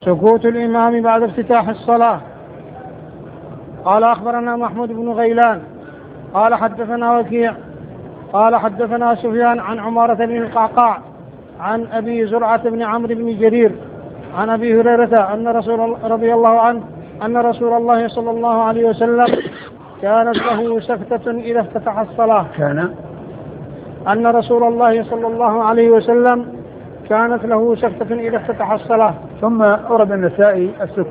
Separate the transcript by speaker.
Speaker 1: سكوت الإمام بعد افتتاح الصلاة. قال أخبرنا محمود بن غيلان قال حدثنا وكيع قال حدثنا سفيان عن عمارة بن القعقاع عن أبي زرعة بن عمرو بن جرير عن أبي هريرة رضي الله عنه أن رسول الله صلى الله عليه وسلم كانت له سكتة إذا افتتح الصلاة. أن رسول الله صلى الله عليه وسلم كانت له سكتة إذا افتتح الصلاة.
Speaker 2: ثم أورد النسائي السكوت